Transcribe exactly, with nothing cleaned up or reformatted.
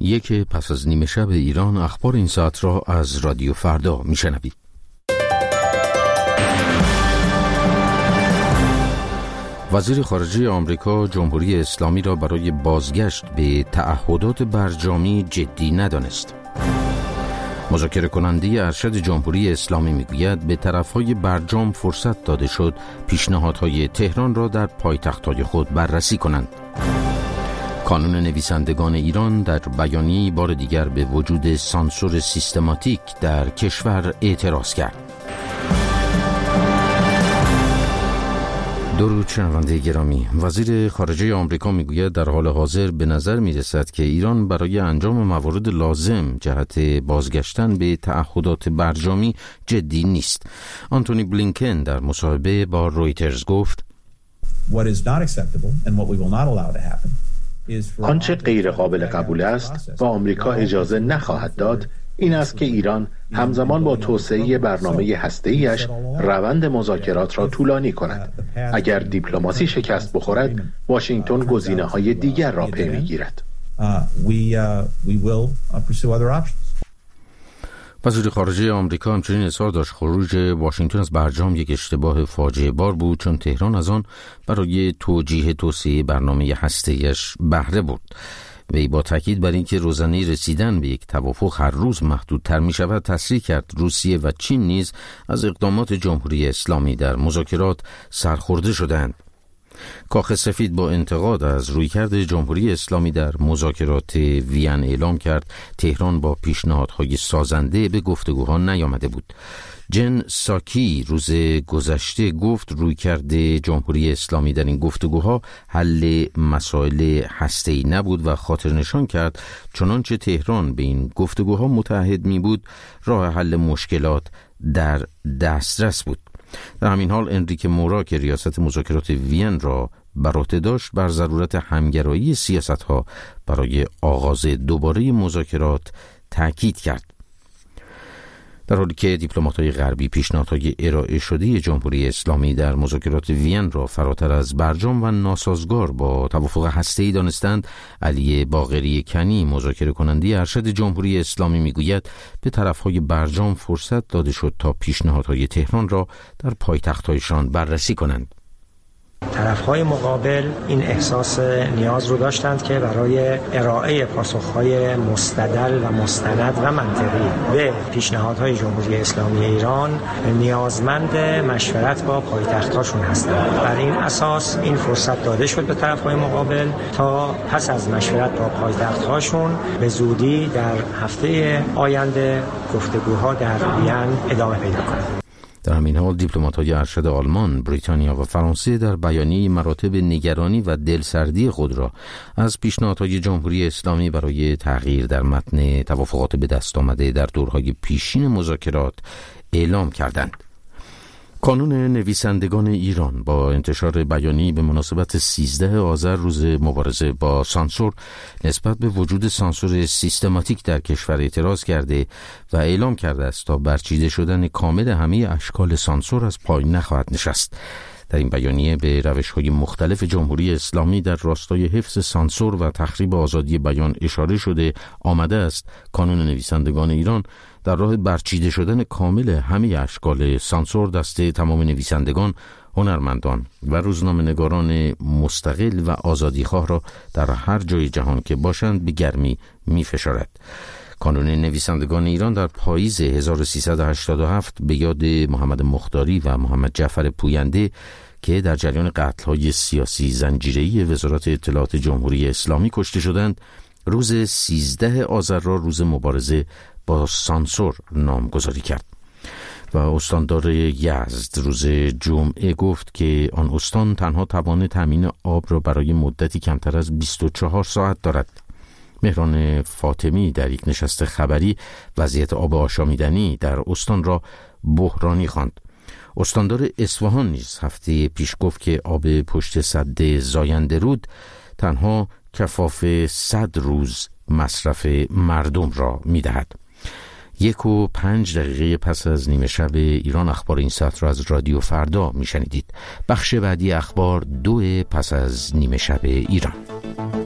یک پس از نیمه شب ایران، اخبار این ساعت را از رادیو فردا میشنوید. وزیر خارجه آمریکا جمهوری اسلامی را برای بازگشت به تعهدات برجامی جدی ندانست. مذاکره کننده ارشد جمهوری اسلامی میگوید به طرفهای برجام فرصت داده شد پیشنهادهای تهران را در پایتخت‌های خود بررسی کنند. کانون نویسندگان ایران در بیانیه‌ای بار دیگر به وجود سانسور سیستماتیک در کشور اعتراض کرد. درود شنونده گرامی، وزیر خارجه آمریکا میگوید در حال حاضر به نظر میرسد که ایران برای انجام موارد لازم جهت بازگشتن به تعهدات برجامی جدی نیست. آنتونی بلینکن در مصاحبه با رویترز گفت آنچه غیر قابل قبول است و آمریکا اجازه نخواهد داد این است که ایران همزمان با توسعه برنامه هسته‌ایش روند مذاکرات را طولانی کند. اگر دیپلماسی شکست بخورد، واشنگتن گزینه‌های دیگر را پی می‌گیرد. وزیر خارجه آمریکا همچنین اظهار داشت خروج واشنگتن از برجام یک اشتباه فاجعه بار بود، چون تهران از آن برای توجیه توسعه برنامه هسته‌ایش بهره برد. وی با تاکید بر اینکه روزانه رسیدن به یک توافق هر روز محدودتر می شود تصریح کرد روسیه و چین نیز از اقدامات جمهوری اسلامی در مذاکرات سرخورده شدند. کاخ سفید با انتقاد از رویکرد جمهوری اسلامی در مذاکرات وین اعلام کرد تهران با پیشنهادهای سازنده به گفتگوها نیامده بود. جن ساکی روز گذشته گفت رویکرد جمهوری اسلامی در این گفتگوها حل مسائل هسته‌ای نبود و خاطر نشان کرد چنانچه تهران به این گفتگوها متعهد می بود راه حل مشکلات در دسترس بود. در همین حال انریک مورا که ریاست مذاکرات وین را بر عهده داشت بر ضرورت همگرایی سیاست‌ها برای آغاز دوباره مذاکرات تاکید کرد. در حالی که دیپلمات‌های غربی پیشنهادهای ارائه شده جمهوری اسلامی در مذاکرات وین را فراتر از برجام و ناسازگار با توافق هسته‌ای دانستند، علی باقری کنی مذاکره کننده ارشد جمهوری اسلامی میگوید به طرفهای برجام فرصت داده شد تا پیشنهادهای تهران را در پایتخت‌هایشان بررسی کنند. طرف‌های مقابل این احساس نیاز رو داشتند که برای ارائه پاسخ‌های مستدل و مستند و منطقی به پیشنهادهای جمهوری اسلامی ایران نیازمند مشورت با پایتخت‌هاشون هستند. بر این اساس این فرصت داده شد به طرف‌های مقابل تا پس از مشورت با پایتخت‌هاشون به زودی در هفته آینده گفتگوها در وین ادامه پیدا کنند. در همین حال دیپلمات‌های ارشد آلمان، بریتانیا و فرانسه در بیانیه مراتب نگرانی و دلسردی خود را از پیشنهادهای جمهوری اسلامی برای تغییر در متن توافقات به دست آمده در دورهای پیشین مذاکرات اعلام کردند. کانون نویسندگان ایران با انتشار بیانیه‌ای به مناسبت سیزده آذر روز مبارزه با سانسور نسبت به وجود سانسور سیستماتیک در کشور اعتراض کرده و اعلام کرده است تا برچیده شدن کامل همه اشکال سانسور از پای نخواهد نشست. در این بیانیه به روش‌های مختلف جمهوری اسلامی در راستای حفظ سانسور و تخریب آزادی بیان اشاره شده آمده است کانون نویسندگان ایران در راه برچیده شدن کامل همه اشکال سانسور دست تمام نویسندگان، هنرمندان و روزنامه‌نگاران مستقل و آزادیخواه را در هر جای جهان که باشند به گرمی می‌فشارد. کانون نویسندگان ایران در پاییز هزار و سیصد و هشتاد و هفت به یاد محمد مختاری و محمد جعفر پوینده که در جریان قتل‌های سیاسی زنجیره‌ای وزارت اطلاعات جمهوری اسلامی کشته شدند، روز سیزده آذر را روز مبارزه با سانسور نامگذاری کرد. و استاندار یزد روز جمعه گفت که آن استان تنها توان تامین آب را برای مدتی کمتر از بیست و چهار ساعت دارد. مهران فاطمی در یک نشست خبری وضعیت آب آشامیدنی در استان را بحرانی خواند. استاندار اصفهان نیز هفته پیش گفت که آب پشت سد زاینده رود تنها کفاف صد روز مصرف مردم را می‌دهد. یک و پنج دقیقه پس از نیمه شب ایران، اخبار این ساعت را از رادیو فردا میشنیدید. بخش بعدی اخبار دو پس از نیمه شب ایران.